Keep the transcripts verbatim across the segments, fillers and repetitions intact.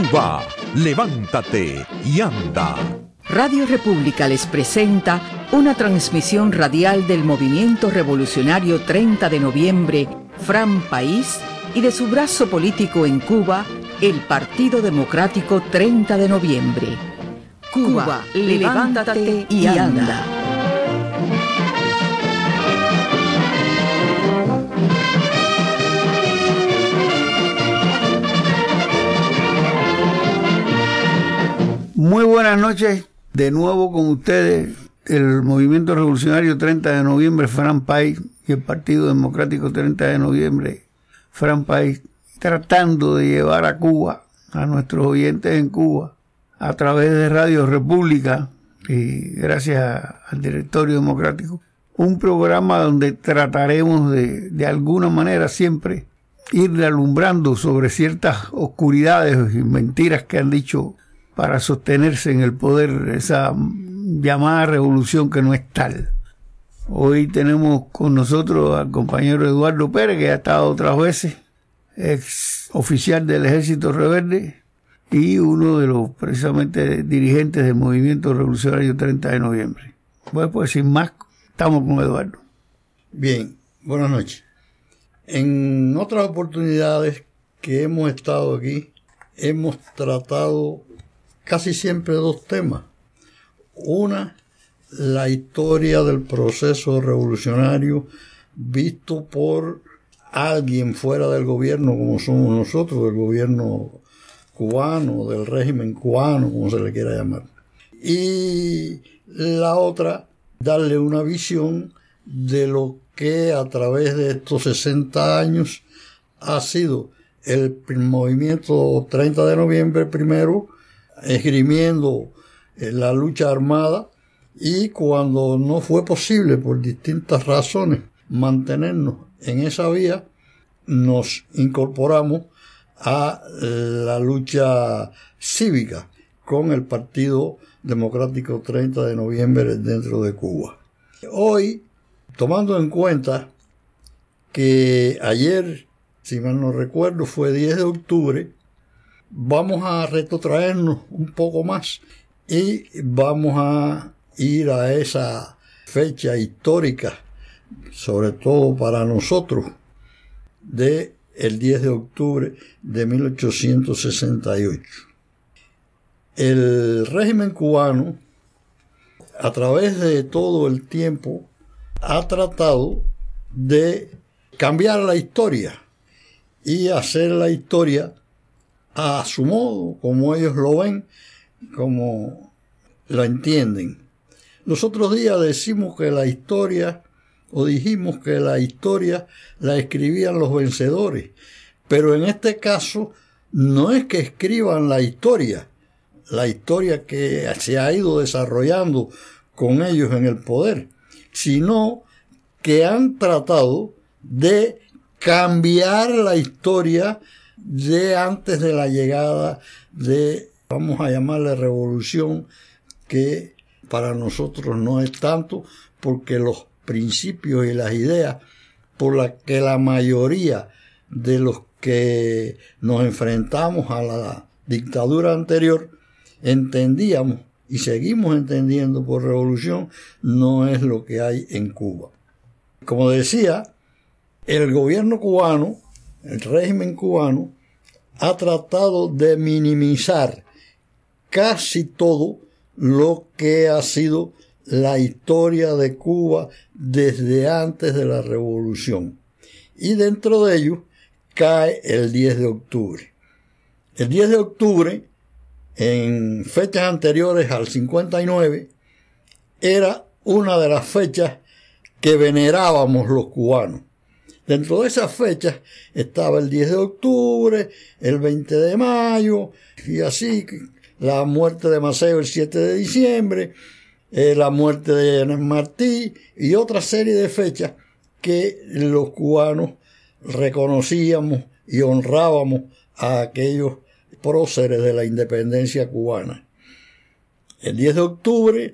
Cuba, levántate y anda. Radio República les presenta una transmisión radial del Movimiento Revolucionario treinta de noviembre, Fran País, y de su brazo político en Cuba, el Partido Democrático treinta de noviembre. Cuba, Cuba levántate y anda. Muy buenas noches, de nuevo con ustedes, el Movimiento Revolucionario treinta de noviembre, Fran País, y el Partido Democrático treinta de noviembre, Fran País, tratando de llevar a Cuba, a nuestros oyentes en Cuba, a través de Radio República, y gracias al Directorio Democrático, un programa donde trataremos de, de alguna manera siempre, ir alumbrando sobre ciertas oscuridades y mentiras que han dicho para sostenerse en el poder, esa llamada revolución que no es tal. Hoy tenemos con nosotros al compañero Eduardo Pérez, que ha estado otras veces, ex oficial del Ejército Rebelde y uno de los precisamente dirigentes del Movimiento Revolucionario treinta de noviembre. Bueno, pues sin más, estamos con Eduardo. Bien, buenas noches. En otras oportunidades que hemos estado aquí, hemos tratado casi siempre dos temas. Una, la historia del proceso revolucionario visto por alguien fuera del gobierno, como somos nosotros, del gobierno cubano, del régimen cubano, como se le quiera llamar. Y la otra, darle una visión de lo que a través de estos sesenta años ha sido el movimiento treinta de noviembre primero, esgrimiendo la lucha armada, y cuando no fue posible por distintas razones mantenernos en esa vía, nos incorporamos a la lucha cívica con el Partido Democrático treinta de noviembre dentro de Cuba. Hoy, tomando en cuenta que ayer, si mal no recuerdo, fue diez de octubre, vamos a retrotraernos un poco más y vamos a ir a esa fecha histórica, sobre todo para nosotros, de el diez de octubre de mil ochocientos sesenta y ocho. El régimen cubano, a través de todo el tiempo, ha tratado de cambiar la historia y hacer la historia a su modo, como ellos lo ven, como lo entienden. Los otros días decimos que la historia, o dijimos que la historia la escribían los vencedores, pero en este caso no es que escriban la historia, la historia que se ha ido desarrollando con ellos en el poder, sino que han tratado de cambiar la historia de antes de la llegada de, vamos a llamarle revolución, que para nosotros no es tanto, porque los principios y las ideas por las que la mayoría de los que nos enfrentamos a la dictadura anterior entendíamos y seguimos entendiendo por revolución, no es lo que hay en Cuba. Como decía, el gobierno cubano, el régimen cubano, ha tratado de minimizar casi todo lo que ha sido la historia de Cuba desde antes de la revolución. Y dentro de ello cae el diez de octubre. El diez de octubre, en fechas anteriores al cincuenta y nueve, era una de las fechas que venerábamos los cubanos. Dentro de esas fechas estaba el diez de octubre, el veinte de mayo, y así, la muerte de Maceo el siete de diciembre, eh, la muerte de Ernest Martí, y otra serie de fechas que los cubanos reconocíamos y honrábamos a aquellos próceres de la independencia cubana. El diez de octubre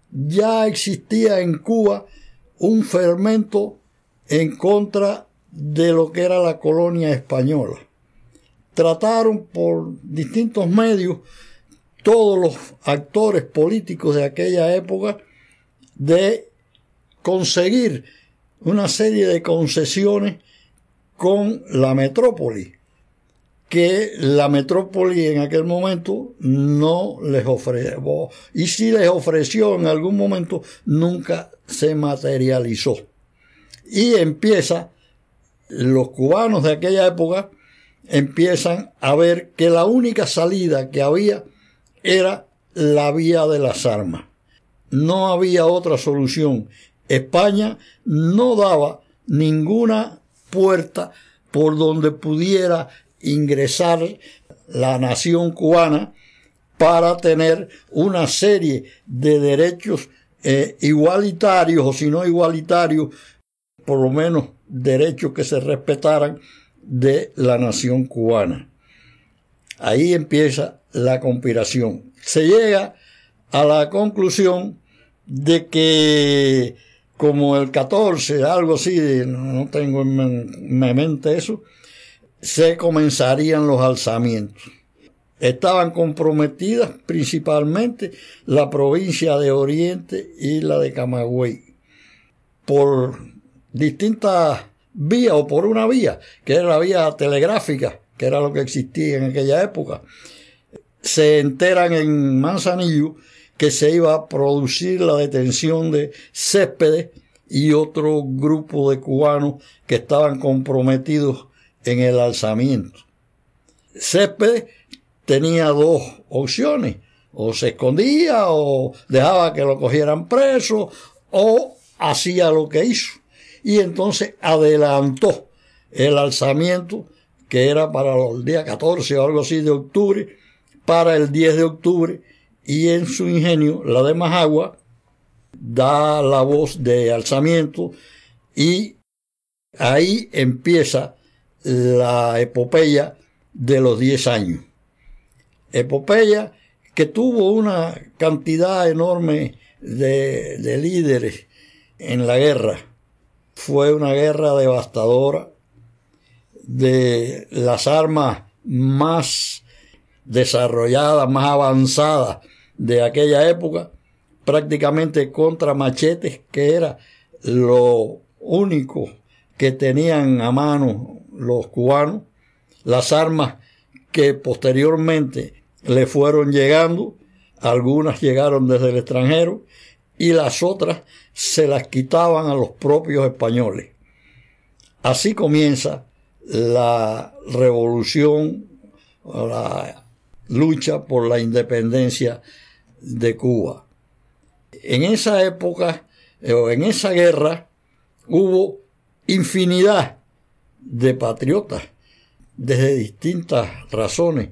ya existía en Cuba un fermento en contra de lo que era la colonia española. trataron por distintos medios, todos los actores políticos de aquella época, de conseguir una serie de concesiones con la metrópoli, que la metrópoli en aquel momento no les ofreció, y si les ofreció en algún momento, nunca se materializó. Y empieza, los cubanos de aquella época empiezan a ver que la única salida que había era la vía de las armas. No había otra solución. España no daba ninguna puerta por donde pudiera ingresar la nación cubana para tener una serie de derechos eh, igualitarios, o si no igualitarios, por lo menos derechos que se respetaran de la nación cubana. Ahí empieza la conspiración. Se llega a la conclusión de que como el catorce, algo así, no tengo en mi mente eso, se comenzarían los alzamientos. Estaban comprometidas principalmente la provincia de Oriente y la de Camagüey, por distintas vías, o por una vía, que era la vía telegráfica, que era lo que existía en aquella época. Se enteran en Manzanillo que se iba a producir la detención de Céspedes y otro grupo de cubanos que estaban comprometidos en el alzamiento. Céspedes tenía dos opciones: o se escondía, o dejaba que lo cogieran preso, o hacía lo que hizo. Y entonces adelantó el alzamiento, que era para el día catorce o algo así de octubre, para el diez de octubre, y en su ingenio, la de Majagua, da la voz de alzamiento, y ahí empieza la epopeya de los diez años. Epopeya que tuvo una cantidad enorme de, de líderes en la guerra. Fue una guerra devastadora, de las armas más desarrolladas, más avanzadas de aquella época, prácticamente contra machetes, que era lo único que tenían a mano los cubanos, las armas que posteriormente le fueron llegando, algunas llegaron desde el extranjero y las otras se las quitaban a los propios españoles. Así comienza la revolución, la lucha por la independencia de Cuba. En esa época, o en esa guerra, hubo infinidad de patriotas desde distintas razones.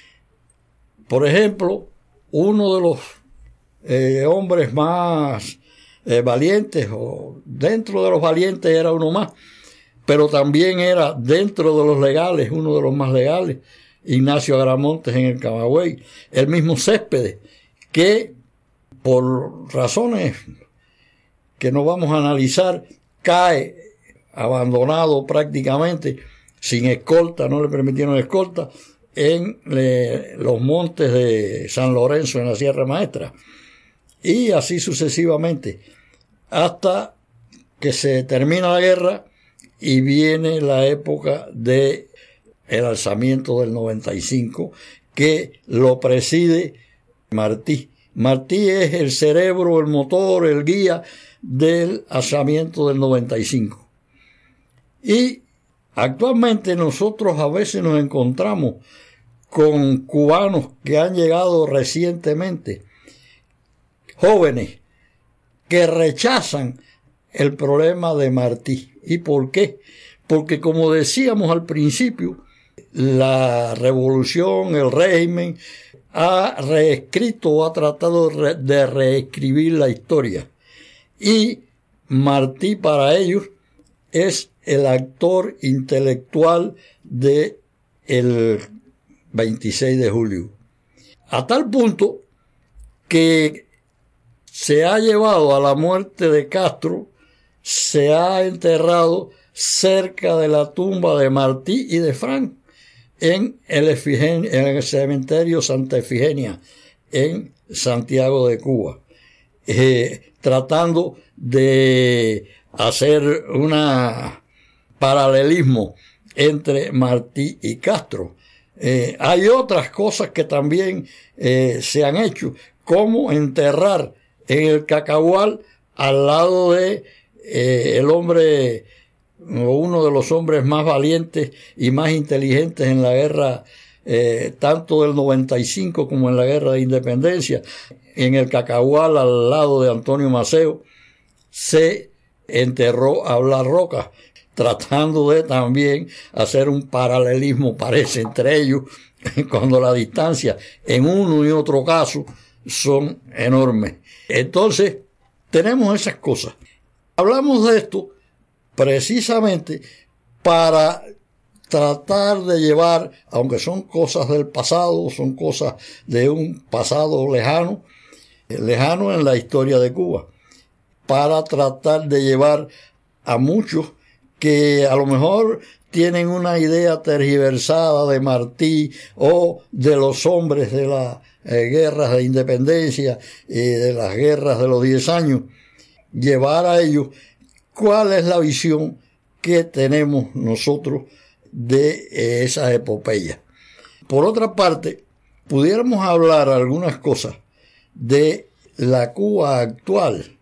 Por ejemplo, uno de los eh, hombres más eh, valientes, o dentro de los valientes era uno más, pero también era dentro de los legales, uno de los más legales, Ignacio Agramontes en el Camagüey, el mismo Céspedes, que por razones que no vamos a analizar, cae abandonado prácticamente, sin escolta, no le permitieron escolta, en eh, los montes de San Lorenzo, en la Sierra Maestra, y así sucesivamente, hasta que se termina la guerra y viene la época de el alzamiento del noventa y cinco, que lo preside Martí. Martí es el cerebro, el motor, el guía del alzamiento del noventa y cinco. Y actualmente nosotros a veces nos encontramos con cubanos que han llegado recientemente, jóvenes, que rechazan el problema de Martí. ¿Y por qué? Porque, como decíamos al principio, la revolución, el régimen, ha reescrito o ha tratado de reescribir la historia. Y Martí para ellos es el actor intelectual de el veintiséis de julio. A tal punto que se ha llevado a la muerte de Castro, se ha enterrado cerca de la tumba de Martí y de Frank, en el, Efigen- en el cementerio Santa Efigenia, en Santiago de Cuba, eh, tratando de hacer un paralelismo entre Martí y Castro. Eh, hay otras cosas que también eh, se han hecho, como enterrar en el Cacahual al lado de eh, el hombre, o uno de los hombres más valientes y más inteligentes en la guerra, eh, tanto del noventa y cinco como en la guerra de independencia. En el Cacahual, al lado de Antonio Maceo, se enterró a Blas Roca, tratando de también hacer un paralelismo, parece, entre ellos, cuando la distancia en uno y otro caso son enormes. Entonces, tenemos esas cosas. Hablamos de esto precisamente para tratar de llevar, aunque son cosas del pasado, son cosas de un pasado lejano, lejano en la historia de Cuba, para tratar de llevar a muchos que a lo mejor tienen una idea tergiversada de Martí o de los hombres de las eh, guerras de independencia y de las guerras de los diez años, llevar a ellos cuál es la visión que tenemos nosotros de eh, esas epopeyas. Por otra parte, pudiéramos hablar algunas cosas de la Cuba actual,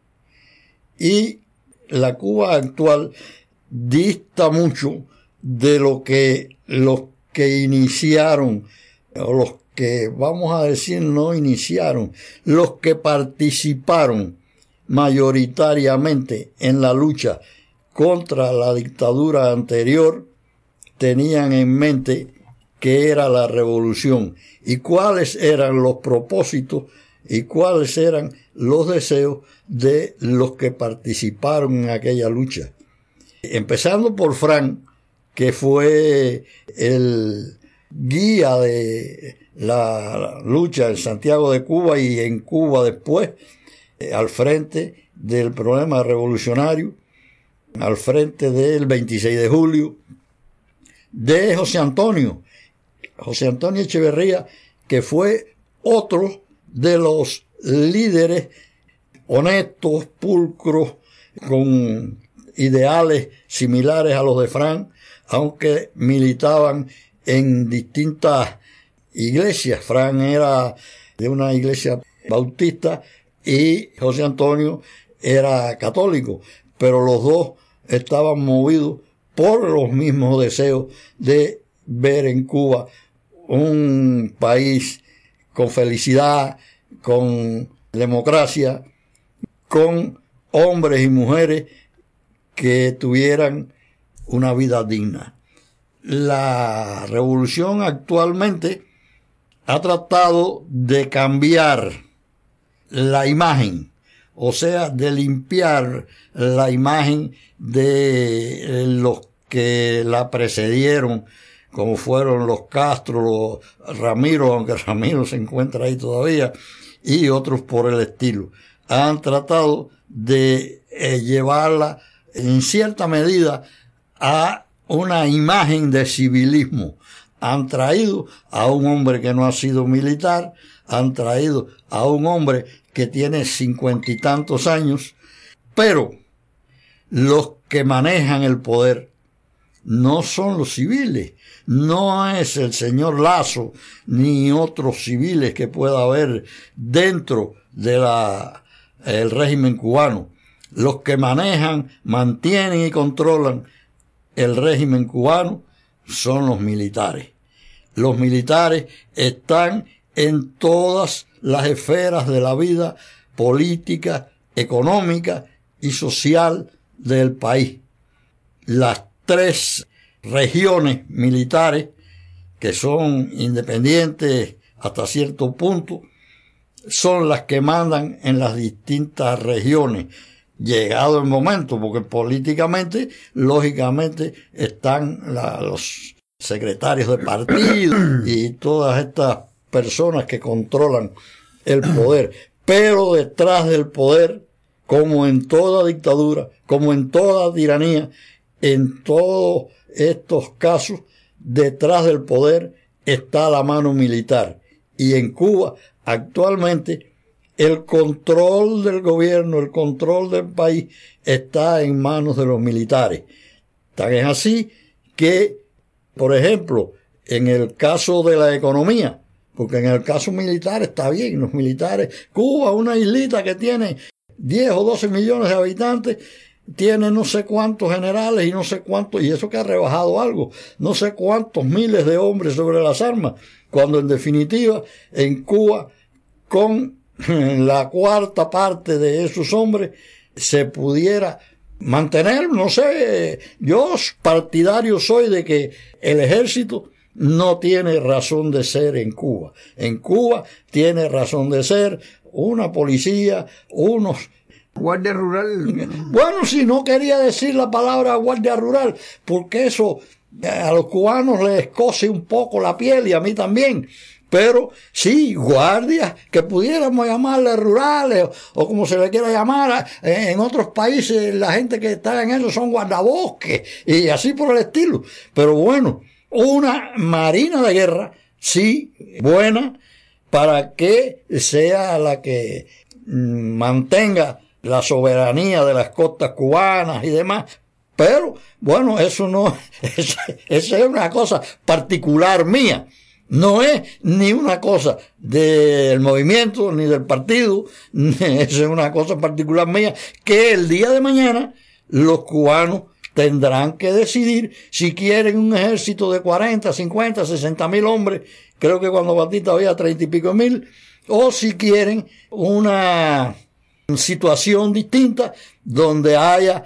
y la Cuba actual dista mucho de lo que los que iniciaron, o los que, vamos a decir, no iniciaron, los que participaron mayoritariamente en la lucha contra la dictadura anterior, tenían en mente qué era la revolución y cuáles eran los propósitos y cuáles eran los deseos de los que participaron en aquella lucha. Empezando por Frank, que fue el guía de la lucha en Santiago de Cuba y en Cuba después, eh, al frente del problema revolucionario, al frente del veintiséis de julio, de José Antonio, José Antonio Echeverría, que fue otro de los líderes honestos, pulcros, con ideales similares a los de Frank, aunque militaban en distintas iglesias. Frank era de una iglesia bautista y José Antonio era católico, pero los dos estaban movidos por los mismos deseos de ver en Cuba un país con felicidad, con democracia, con hombres y mujeres que tuvieran una vida digna. La revolución actualmente ha tratado de cambiar la imagen, o sea, de limpiar la imagen de los que la precedieron, como fueron los Castro, los Ramiro, aunque Ramiro se encuentra ahí todavía, y otros por el estilo. Han tratado de eh, llevarla en cierta medida a una imagen de civilismo. Han traído a un hombre que no ha sido militar, han traído a un hombre que tiene cincuenta y tantos años, pero los que manejan el poder no son los civiles, no es el señor Lazo ni otros civiles que pueda haber dentro de la el régimen cubano. Los que manejan, mantienen y controlan el régimen cubano son los militares. Los militares están en todas las esferas de la vida política, económica y social del país. Las tres regiones militares, que son independientes hasta cierto punto, son las que mandan en las distintas regiones. Llegado el momento, porque políticamente, lógicamente, están la, los secretarios de partido y todas estas personas que controlan el poder. Pero detrás del poder, como en toda dictadura, como en toda tiranía, en todos estos casos detrás del poder está la mano militar. Y en Cuba, actualmente, el control del gobierno, el control del país, está en manos de los militares. Tan es así que, por ejemplo, en el caso de la economía, porque en el caso militar está bien, los militares, Cuba, una islita que tiene diez o doce millones de habitantes, tiene no sé cuántos generales y no sé cuántos, y eso que ha rebajado algo, no sé cuántos miles de hombres sobre las armas, cuando en definitiva en Cuba, con la cuarta parte de esos hombres, se pudiera mantener, no sé, yo partidario soy de que el ejército no tiene razón de ser en Cuba. En Cuba tiene razón de ser una policía, unos... Guardia Rural. Bueno, si no quería decir la palabra Guardia Rural, porque eso a los cubanos les cose un poco la piel y a mí también. Pero sí, guardias, que pudiéramos llamarle rurales o, o como se le quiera llamar. En otros países la gente que está en eso son guardabosques y así por el estilo. Pero bueno, una marina de guerra, sí, buena, para que sea la que mm, mantenga la soberanía de las costas cubanas y demás. Pero, bueno, eso no, esa es una cosa particular mía. No es ni una cosa del movimiento ni del partido, eso es una cosa particular mía, que el día de mañana los cubanos tendrán que decidir si quieren un ejército de cuarenta, cincuenta, sesenta mil hombres, creo que cuando Batista había treinta y pico mil, o si quieren una situación distinta donde haya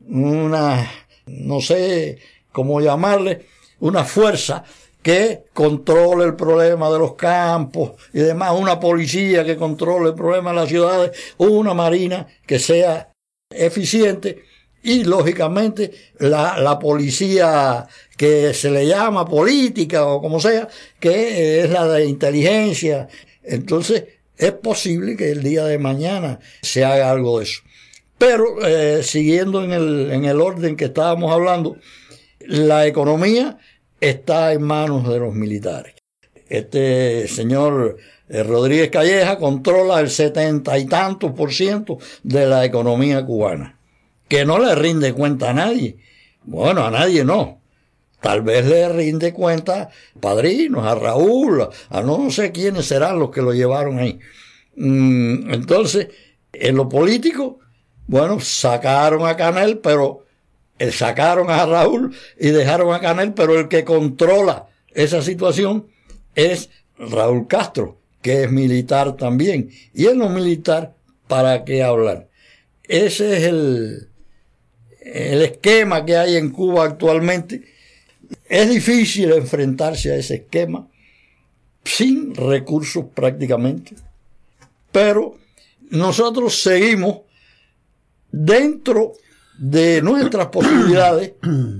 una, no sé cómo llamarle, una fuerza que controle el problema de los campos y demás, una policía que controle el problema de las ciudades, una marina que sea eficiente y, lógicamente, la, la policía que se le llama política o como sea, que es la de inteligencia. Entonces, es posible que el día de mañana se haga algo de eso. Pero, eh, siguiendo en el, en el orden que estábamos hablando, la economía está en manos de los militares. Este señor eh, Rodríguez Calleja controla el setenta y tantos por ciento de la economía cubana, que no le rinde cuenta a nadie. Bueno, a nadie no. Tal vez le rinde cuenta a padrinos, a Raúl, a no sé quiénes serán los que lo llevaron ahí. Mm, entonces, en lo político, bueno, sacaron a Canel, pero eh, sacaron a Raúl y dejaron a Canel, pero el que controla esa situación es Raúl Castro, que es militar también. Y en lo militar, ¿para qué hablar? Ese es el, el esquema que hay en Cuba actualmente. Es difícil enfrentarse a ese esquema sin recursos prácticamente, pero nosotros seguimos dentro de nuestras posibilidades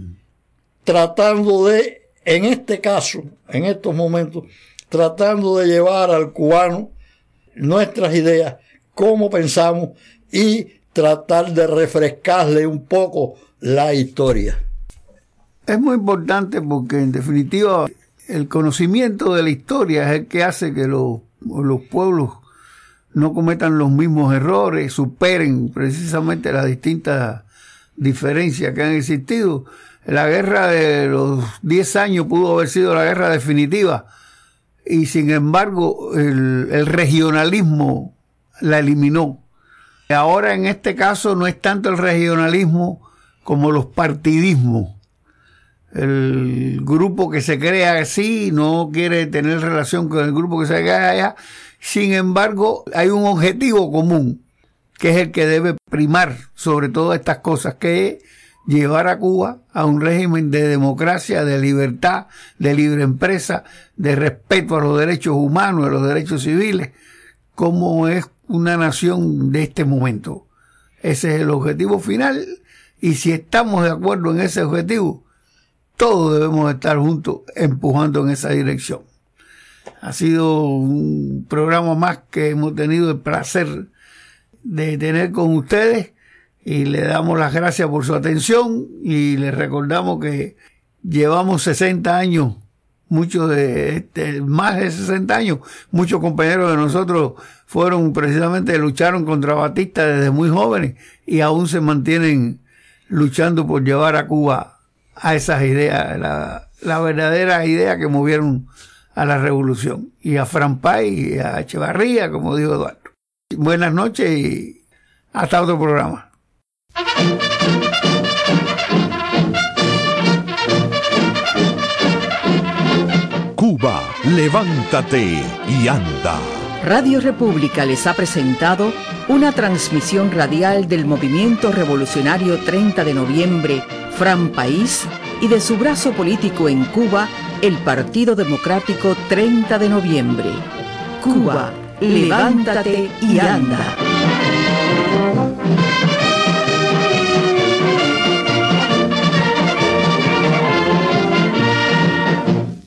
tratando de, en este caso, en estos momentos, tratando de llevar al cubano nuestras ideas, cómo pensamos y tratar de refrescarle un poco la historia. Es muy importante porque, en definitiva, el conocimiento de la historia es el que hace que los, los pueblos no cometan los mismos errores, superen precisamente las distintas diferencias que han existido. La guerra de los diez años pudo haber sido la guerra definitiva y, sin embargo, el, el regionalismo la eliminó. Ahora, en este caso, no es tanto el regionalismo como los partidismos. El grupo que se crea así no quiere tener relación con el grupo que se crea allá. Sin embargo, hay un objetivo común, que es el que debe primar sobre todas estas cosas, que es llevar a Cuba a un régimen de democracia, de libertad, de libre empresa, de respeto a los derechos humanos, a los derechos civiles, como es una nación de este momento. Ese es el objetivo final, y si estamos de acuerdo en ese objetivo, todos debemos estar juntos empujando en esa dirección. Ha sido un programa más que hemos tenido el placer de tener con ustedes y le damos las gracias por su atención y les recordamos que llevamos sesenta años, muchos de, este, más de sesenta años, muchos compañeros de nosotros fueron precisamente, lucharon contra Batista desde muy jóvenes y aún se mantienen luchando por llevar a Cuba a esas ideas, la, la verdadera idea que movieron a la revolución. Y a Fran Pais y a Echevarría, como dijo Eduardo. Buenas noches y hasta otro programa. Cuba, levántate y anda. Radio República les ha presentado una transmisión radial del Movimiento Revolucionario treinta de noviembre, Fran Pais, y de su brazo político en Cuba, el Partido Democrático treinta de noviembre. Cuba, levántate y anda.